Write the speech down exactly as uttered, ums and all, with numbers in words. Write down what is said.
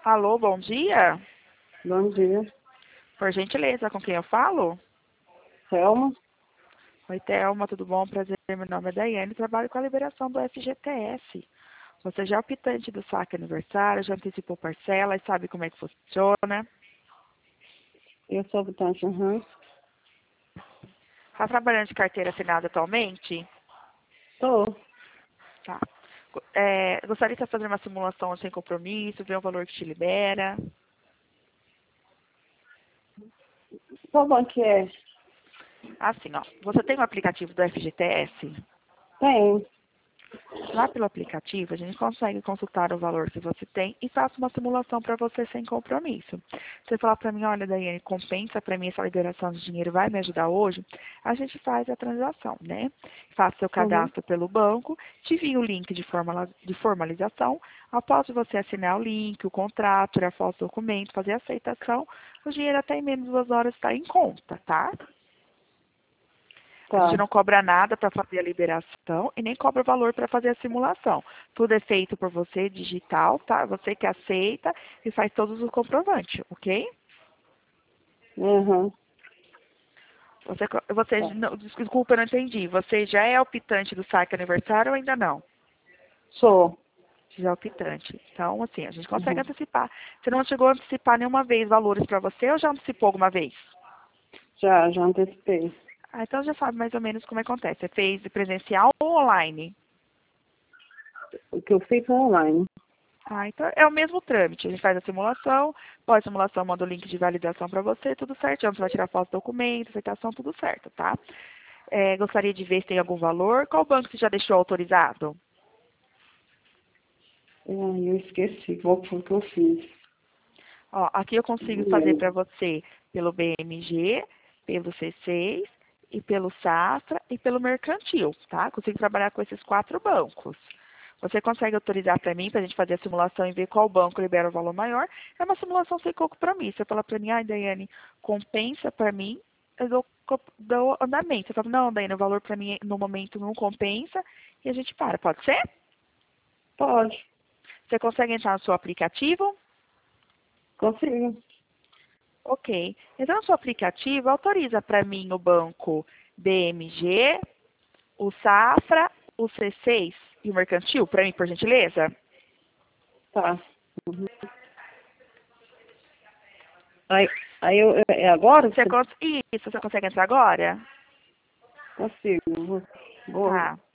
Alô, bom dia. Bom dia. Por gentileza, com quem eu falo? Selma? Oi, Thelma, tudo bom? Prazer, meu nome é Daiane, trabalho com a liberação do F G T S. Você já é optante do saque aniversário, já antecipou parcela e sabe como é que funciona? Eu sou habitante, uhum. Está trabalhando de carteira assinada atualmente? Tô. Tá. É, gostaria de fazer uma simulação sem compromisso, ver o valor que te libera. Qual banco que é? Assim, ó, você tem o aplicativo do F G T S? Tem. Lá pelo aplicativo, a gente consegue consultar o valor que você tem e faço uma simulação para você sem compromisso. Você falar para mim, olha, Daiane, compensa para mim essa liberação de dinheiro, vai me ajudar hoje? A gente faz a transação, né? Faço seu Uhum. cadastro pelo banco, te envio o link de, formala- de formalização. Após você assinar o link, o contrato, tirar foto do documento, fazer a aceitação, o dinheiro até em menos de duas horas está em conta, tá? A gente Tá. não cobra nada para fazer a liberação e nem cobra valor para fazer a simulação. Tudo é feito por você, digital, tá? Você que aceita e faz todos os comprovantes, ok? Uhum. Você, você Tá. não, desculpa, eu não entendi. Você já é optante do saque aniversário ou ainda não? Sou. Já é optante. Então, assim, a gente consegue Uhum. antecipar. Você não chegou a antecipar nenhuma vez valores para você ou já antecipou alguma vez? Já, já antecipei. Ah, então já sabe mais ou menos como acontece. Você fez presencial ou online? O que eu fiz foi online. Ah, então é o mesmo trâmite. A gente faz a simulação, pós simulação manda o link de validação para você, tudo certinho. Você vai tirar foto do documento, aceitação, tudo certo, tá? É, gostaria de ver se tem algum valor. Qual banco você já deixou autorizado? Ai, eu esqueci qual foi que eu fiz. Ó, aqui eu consigo Não fazer para lembro. você pelo B M G, pelo C seis, e pelo Safra e pelo Mercantil, tá? Consigo trabalhar com esses quatro bancos. Você consegue autorizar para mim, para a gente fazer a simulação e ver qual banco libera o valor maior? É uma simulação sem compromisso. Você fala para mim, ai, Daiane, compensa para mim, eu dou, co- dou andamento. Você fala, não, Daiane, o valor para mim no momento não compensa e a gente para. Pode ser? Pode. Você consegue entrar no seu aplicativo? Consigo. Ok. Então, no seu aplicativo, autoriza para mim o banco B M G, o Safra, o C seis e o Mercantil, para mim, por gentileza? Tá. Uhum. Aí, aí eu, é agora? Você cons... Isso, você consegue entrar agora? Consigo. Vou, vou Tá.